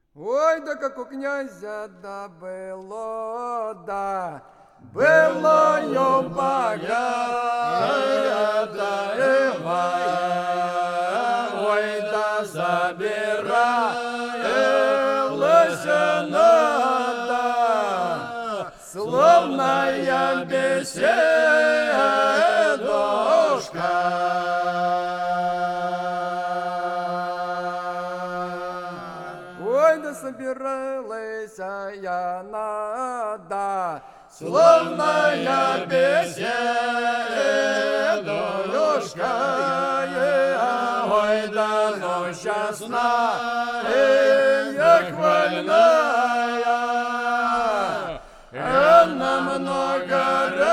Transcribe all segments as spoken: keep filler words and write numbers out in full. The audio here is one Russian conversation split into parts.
Ой, да как у князя да было, да, было ё богатая Ива, ой, да забиралась она, словная беседушка. Ой, да собиралась я надо, словная беседушка. Ой, да ну счастная, хвальная, она много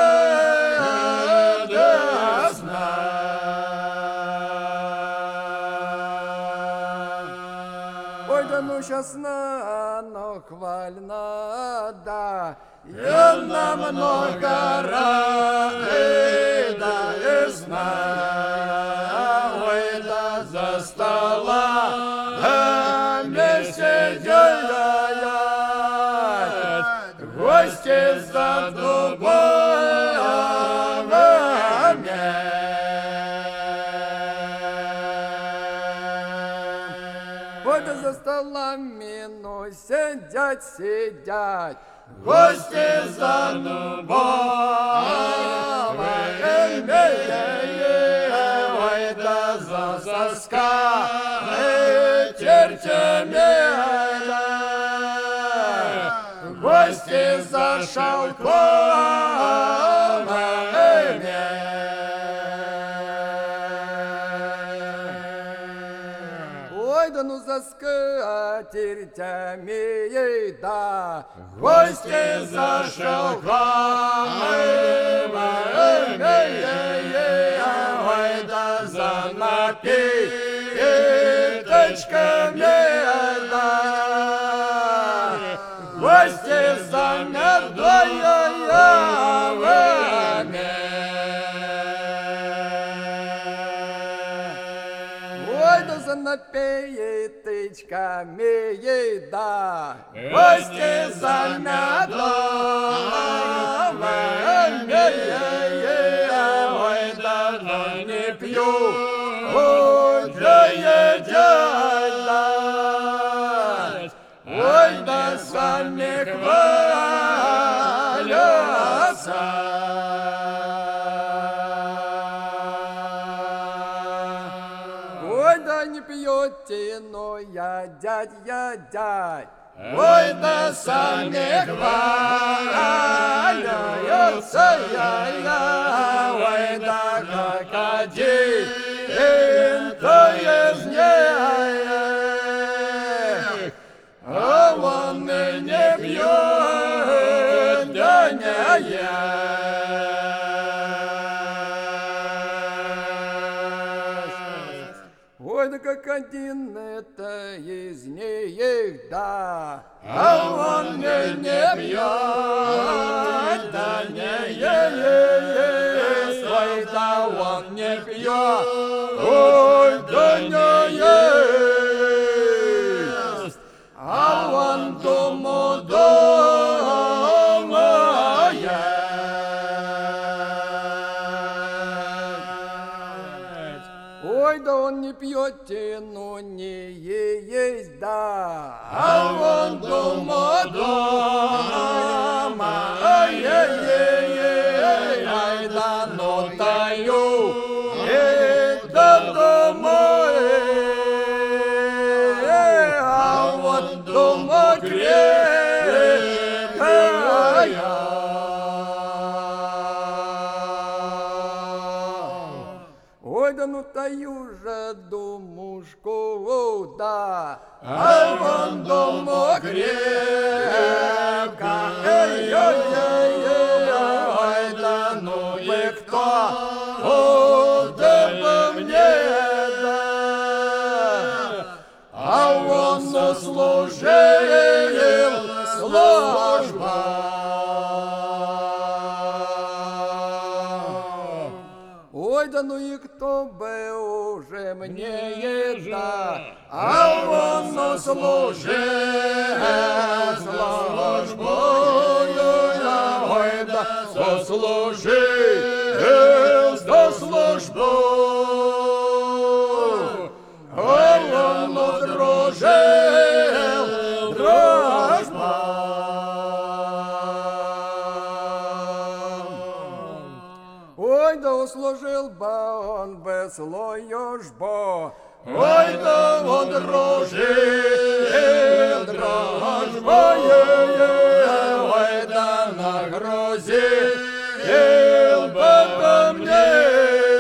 радостна. Ой, да ну счастна, но хвальна, да, и она много радостна. Ой, да за столами сидят гости за дубами. Ой, да за столами, ну, сидят, сидят гости за дубами. Ой, да за сосками тертями, гости за шелковыми. Ой, да ну за скатертями, да, гости за шелковыми. Ой, да за напиточками, да, гости за медовыми. Ой, да за напиточками, да, гости за медовыми. Ой, да ну не пью, да едят, да. Ой, да сами хвалятся. Ой, да не пьете, но едят, едят. Ой, да сами хвалятся, ой, да как один-то из них, а он и не пьет, да не ест. Ой, да как один это из них, да, а он и не пьет, да не ест. Ой, да он не пьет, ой, да не ест, а он дому дома ест. Ой, да он не пьет, но не есть, да, а он дома дома ей-ей-ей. Ай, да ну таю, и да домой, а вот дома крепкая. Ой, да ну таю же думушку, да, а вон дома крепка. Ой, да ну вы кто, да по мне, да, а он сослужил служба. Ой, да ну и кто бы уже мне еда, а он служил службою, ой, да сослужил за службу, ой, он дружил, дружба. Ой, да услужил бы он веслою жбо, ой, да он дружил дружбою, ой, да нагрузил бы камней,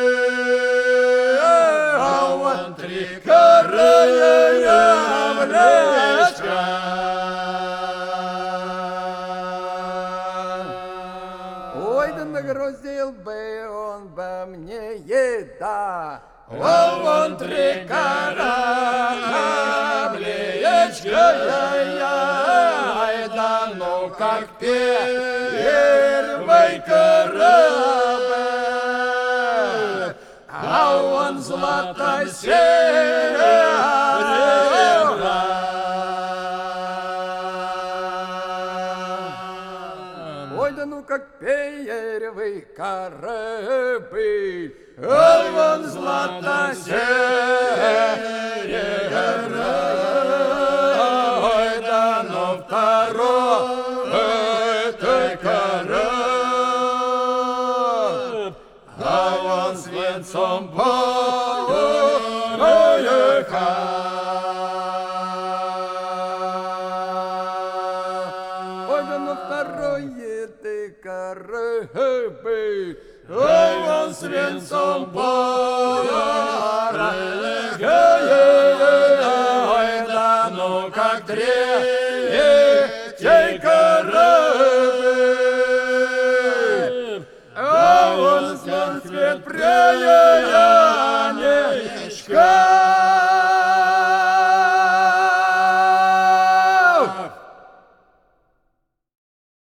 а он три коры млечка. Ой, да нагрузил бы он бы мне еда, а он три корабличка, ай да ну как первый корабль, а он злато-серебра. Ой, да ну как первый корабль, а он злато-серебра. Ой, да ну второй корабль, а он свинцом поехал. Ой, да ну второй ты корабль, ой, он свинцом поехал. Ой, да ну как третий корабль, а он свет преет.